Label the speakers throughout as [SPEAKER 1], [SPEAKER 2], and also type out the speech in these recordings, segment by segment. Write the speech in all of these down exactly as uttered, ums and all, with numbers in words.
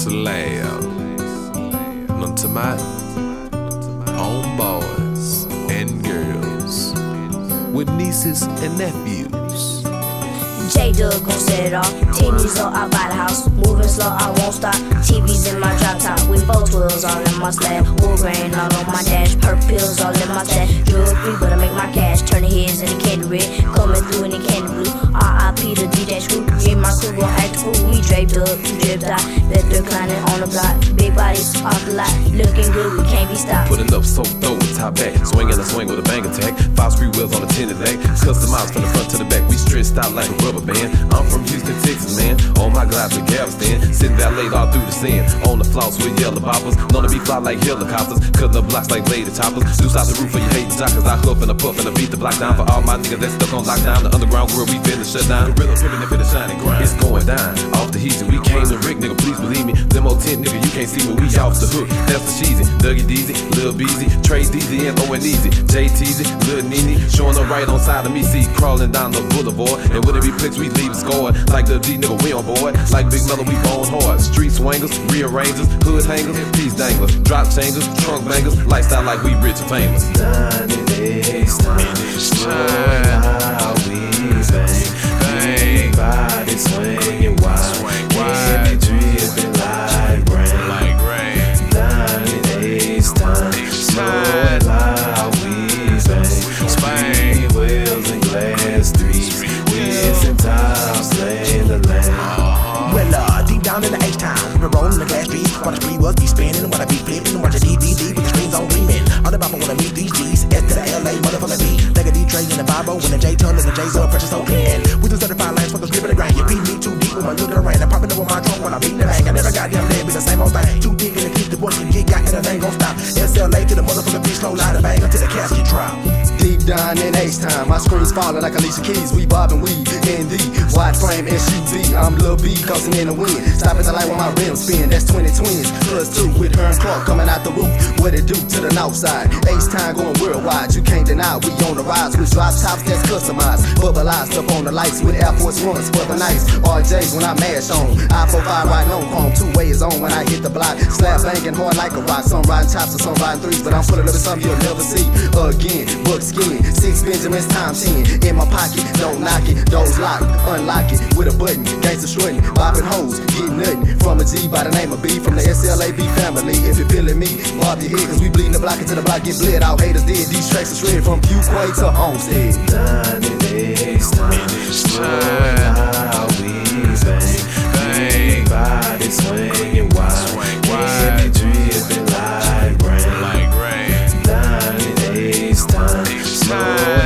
[SPEAKER 1] slab. None to my homeboys and girls with nieces and nephews.
[SPEAKER 2] J-Dub gon' set it off. Ten years old, I buy the house. Moving slow, I won't stop. T V's in my drop top with four twirls all in my slab. Wool grain all on my dash. Perk pills all in my stash. Drug free, but I make my cash. Turn the heads in the candy red. Coming through in the candy blue. R I P to D that screw. Me and my crew gon' act the fool. We draped up, you dripped out. Vector climbing on the block. Big bodies off the lot. Looking good, we can't be stopped.
[SPEAKER 1] Putting up so throw it top back. Swinging a swing with a bang attack. Five screw wheels on the tinted leg. Customized from the front to the back. We stretched out like a rubber band. I'm from Houston, Texas, man. On my glides with Galveston. Sitting valet all through the sand. On the floss with yellow boppers. Known to be fly like helicopters. Cutting up blocks like lady choppers. Loose out the roof for you hating jockers. I huff and a puff and I beat the block down. For all my niggas that stuck on lockdown. The underground world we finna shut down. Gorilla pimpin' and finna shine and grind. It's going down. Off the heezy. We came to Rick, nigga, please believe me. Demo ten, nigga, you can't see me. We off the hook. That's the cheesy. Dougie Deezy, Lil Beezy, Trey Deezy, and Owen Easy. J Teezy, Lil Nene. Showing up right on side of me. See crawling down the boulevard. And when it be flicks, we leave it scored. Like the G nigga, we on board. Like Big Mello, we bone hard. Street swangers, rearrangers, hood hangers, peace danglers, drop changers, trunk bangers, lifestyle like we rich and famous.
[SPEAKER 3] Nine days time, slow how we bang, bang, body swinging wild, swing wild, it dripping like rain, like rain. Nine days time, slow how we bang, spinning wheels and glass streets, wheels and tops laying the land.
[SPEAKER 4] Well, uh, deep down in the H-Town, we been rolling the glass streets. While the street was be spinning, while I be flipping, watch a D V D with the screens on gleaming. All the bopper wanna meet these G's, S to the L A, motherfucker B. Like a D-Tray in the Bible, when the J-Ton and the J's up, pressure so clean. We do certified lanes for the grip of the grind. You beat me too deep with my look at the rain. I'm popping up with my trunk when I beat the bang. I never got them dead, be the same old thing. Too deep in the keep the boy can get got and it ain't gon' stop. S L A to the motherfucker beat, slow line and bang until the casket drop.
[SPEAKER 5] Deep down in H-Time, my screens falling like Alicia Keys. We bobbing weed in the wide frame S U V. I'm Lil B, cousin in the wind. Stop at the light when my rims spin. That's twenty twins plus two with her and Clark coming out the roof. What it do to the north side? H-Time going worldwide. You can't deny we on the rise with drop tops that's customized. Bubbleized up on the lights with Air Force Ones for the nights. R J's when I mash on. I forty-five riding on chrome. Two ways on when I hit the block. Slap banging hard like a rock. Some riding tops and some riding threes, but I'm full of little something you'll never see again. Buck skin, six Benjamins times ten in my pocket. Don't knock it, doors locked, unlock it with a button. Gangsta strutting, bopping hoes, getting nothing from a G by the name of B from the S L A B family. If you're feeling me, bob your head, cause we bleeding the block until the block get bled out. Haters dead, these tracks are shredded from Fuquay to Homestead.
[SPEAKER 3] Nine days time, slow how we bang, bang, body swinging wild, swing wild, it dripping like rain, like rain. Nine days time, slow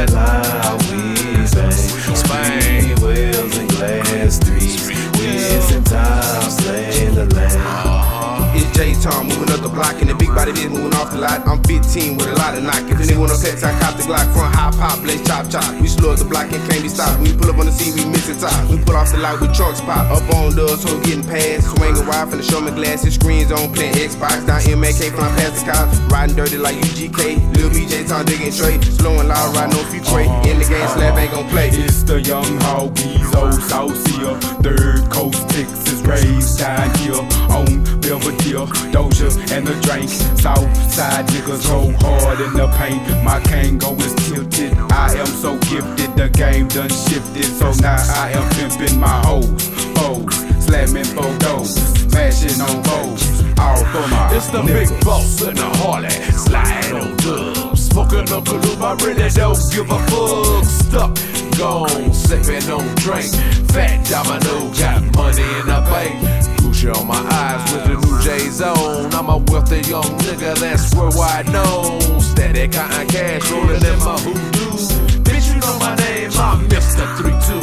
[SPEAKER 3] how we bang, spinning wheels and glass streets, wheels and tops laying the land.
[SPEAKER 6] It's J-Tom moving up the block and the big body bitch moving off the lot. I'm fifteen with a lot of knock. If a nigga wanna flex, I cop the Glock. Front high pop, blaze chop chop. We slow up the block and can't be stopped. When we pull up on the scene, we missing top. We pull off the lot with trucks pop. Up on dubs, so getting past. Swinging wide from the show me glasses, screens on, playing Xbox. Down M A K, flying past the cops. Riding dirty like U G K. Lil B J Tom digging straight. Slow and loud, riding on few tray. In the game, slap ain't gon' play.
[SPEAKER 7] It's the young hoggies, old Saucia. Third Coast, Texas, raised down here on Belvedere, Doja, and the drink. Southside niggas go hard in the paint. My Kango is tilted. I am so gifted. The game done shifted. So now I am pimping my hoes. Hoes, slamming photos, smashing on hoes. All for my
[SPEAKER 1] It's the
[SPEAKER 7] niggas.
[SPEAKER 1] big boss in the Harley, sliding on dubs. Smoking Uncle Lube, I really don't give a fuck. Stuck, gone, sipping on drink. Fat Domino, got money in the bank. Gucci on my eyes with the new J's on. I'm a wealthy young nigga that's worldwide known. Steady cotton cash rolling in my hoodoo. Bitch, you know my name, I'm Mister three two.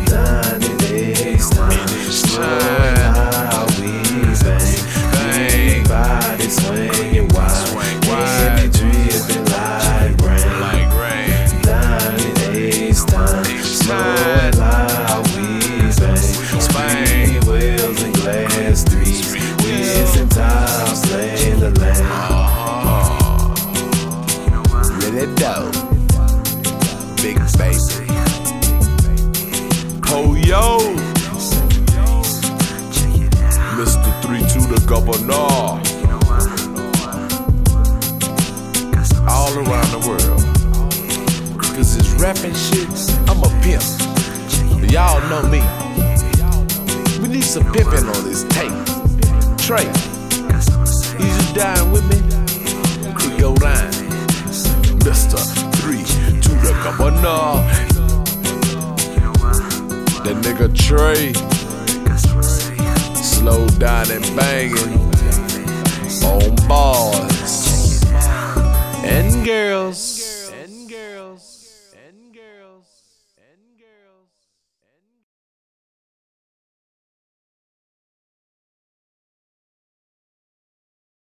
[SPEAKER 3] Nine days time, slow how we bang, bang, body swinging wild, swing wild, it dripping like rain, like rain. Nine days time, slow how we bang, spinning wheels and glass streets, wheels and tops laying the land.
[SPEAKER 1] Really dope, big baby. Oh yo, Mister three two the governor. All around the world. Cause this rapping shit, I'm a pimp. Y'all know me. We need some pimping on this tape. Trey, is you dying with me? It go down. Mister three to the governor. That nigga Trey, slow down and banging on boys and girls.